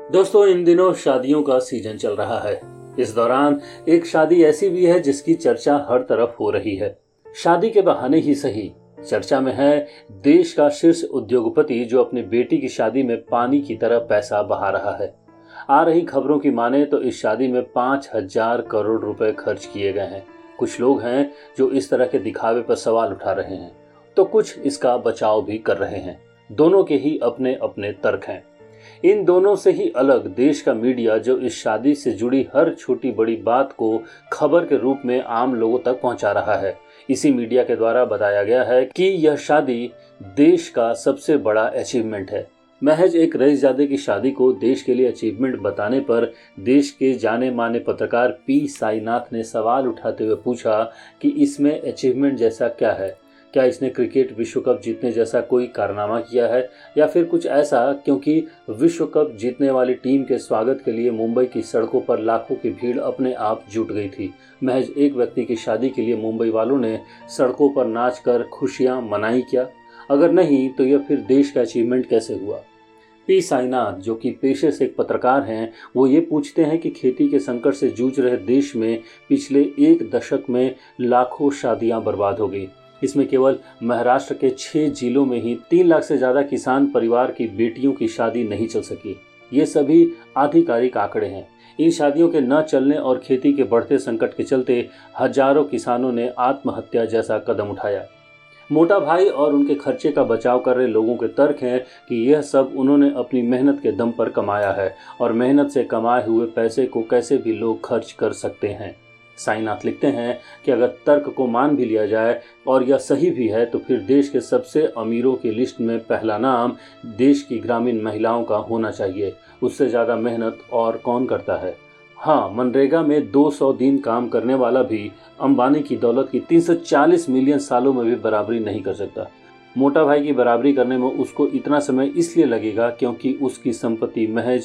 दोस्तों, इन दिनों शादियों का सीजन चल रहा है। इस दौरान एक शादी ऐसी भी है जिसकी चर्चा हर तरफ हो रही है। शादी के बहाने ही सही, चर्चा में है देश का शीर्ष उद्योगपति जो अपनी बेटी की शादी में पानी की तरह पैसा बहा रहा है। आ रही खबरों की माने तो इस शादी में 5,000 करोड़ रुपए खर्च किए गए हैं। कुछ लोग हैं जो इस तरह के दिखावे पर सवाल उठा रहे हैं, तो कुछ इसका बचाव भी कर रहे हैं। दोनों के ही अपने अपने तर्क हैं। इन दोनों से ही अलग देश का मीडिया जो इस शादी से जुड़ी हर छोटी बड़ी बात को खबर के रूप में आम लोगों तक पहुंचा रहा है। इसी मीडिया के द्वारा बताया गया है कि यह शादी देश का सबसे बड़ा अचीवमेंट है। महज एक रईसजादे की शादी को देश के लिए अचीवमेंट बताने पर देश के जाने माने पत्रकार पी साईनाथ ने सवाल उठाते हुए पूछा कि इसमें अचीवमेंट जैसा क्या है। क्या इसने क्रिकेट विश्व कप जीतने जैसा कोई कारनामा किया है या फिर कुछ ऐसा क्योंकि विश्व कप जीतने वाली टीम के स्वागत के लिए मुंबई की सड़कों पर लाखों की भीड़ अपने आप जुट गई थी। महज एक व्यक्ति की शादी के लिए मुंबई वालों ने सड़कों पर नाचकर खुशियां मनाई क्या? अगर नहीं तो यह फिर देश का अचीवमेंट कैसे हुआ? पी साईनाथ जो कि पेशे से एक पत्रकार हैं, वो ये पूछते हैं कि खेती के संकट से जूझ रहे देश में पिछले एक दशक में लाखों शादियां बर्बाद हो गई। इसमें केवल महाराष्ट्र के 6 जिलों में ही 3 लाख से ज्यादा किसान परिवार की बेटियों की शादी नहीं चल सकी। ये सभी आधिकारिक आंकड़े हैं। इन शादियों के न चलने और खेती के बढ़ते संकट के चलते हजारों किसानों ने आत्महत्या जैसा कदम उठाया। मोटा भाई और उनके खर्चे का बचाव कर रहे लोगों के तर्क हैं कि यह सब उन्होंने अपनी मेहनत के दम पर कमाया है और मेहनत से कमाए हुए पैसे को कैसे भी लोग खर्च कर सकते हैं। साईनाथ लिखते हैं कि अगर तर्क को मान भी लिया जाए और यह सही भी है तो फिर देश के सबसे अमीरों की लिस्ट में पहला नाम देश की ग्रामीण महिलाओं का होना चाहिए। उससे ज़्यादा मेहनत और कौन करता है? हाँ, मनरेगा में 200 दिन काम करने वाला भी अंबानी की दौलत की 340 मिलियन सालों में भी बराबरी नहीं कर सकता। मोटा भाई की बराबरी करने में उसको इतना समय इसलिए लगेगा क्योंकि उसकी संपत्ति महज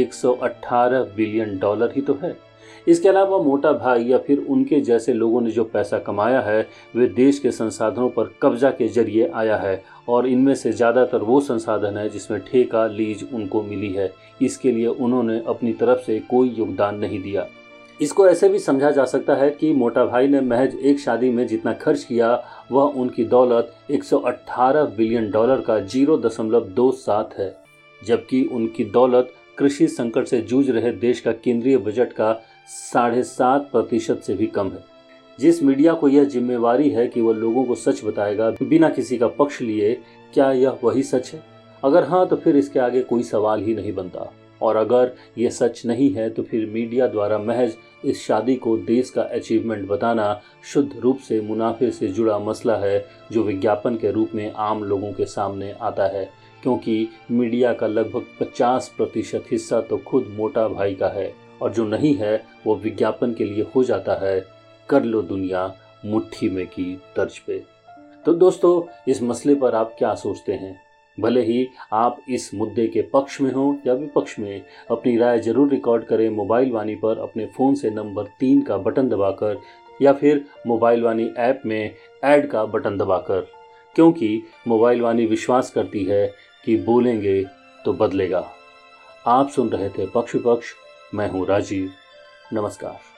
118 बिलियन डॉलर ही तो है। इसके अलावा मोटा भाई या फिर उनके जैसे लोगों ने जो पैसा कमाया है वे देश के संसाधनों पर कब्जा के जरिए आया है और इनमें से ज़्यादातर वो संसाधन है जिसमें ठेका लीज उनको मिली है। इसके लिए उन्होंने अपनी तरफ से कोई योगदान नहीं दिया। इसको ऐसे भी समझा जा सकता है कि मोटा भाई ने महज एक शादी में जितना खर्च किया वह उनकी दौलत 118 बिलियन डॉलर का 0.27 है, जबकि उनकी दौलत कृषि संकट से जूझ रहे देश का केंद्रीय बजट का 7.5% से भी कम है। जिस मीडिया को यह जिम्मेवारी है कि वह लोगों को सच बताएगा बिना किसी का पक्ष लिए, क्या यह वही सच है? अगर हाँ तो फिर इसके आगे कोई सवाल ही नहीं बनता। और अगर यह सच नहीं है तो फिर मीडिया द्वारा महज इस शादी को देश का अचीवमेंट बताना शुद्ध रूप से मुनाफे से जुड़ा मसला है जो विज्ञापन के रूप में आम लोगों के सामने आता है, क्योंकि मीडिया का लगभग 50% हिस्सा तो खुद मोटा भाई का है और जो नहीं है वो विज्ञापन के लिए हो जाता है कर लो दुनिया मुट्ठी में की तर्ज पे। तो दोस्तों, इस मसले पर आप क्या सोचते हैं? भले ही आप इस मुद्दे के पक्ष में हो या विपक्ष में, अपनी राय जरूर रिकॉर्ड करें मोबाइल वाणी पर अपने फ़ोन से नंबर 3 का बटन दबाकर या फिर मोबाइल वाणी ऐप में ऐड का बटन दबाकर, क्योंकि मोबाइल वाणी विश्वास करती है कि बोलेंगे तो बदलेगा। आप सुन रहे थे पक्ष विपक्ष। मैं हूँ राजीव। नमस्कार।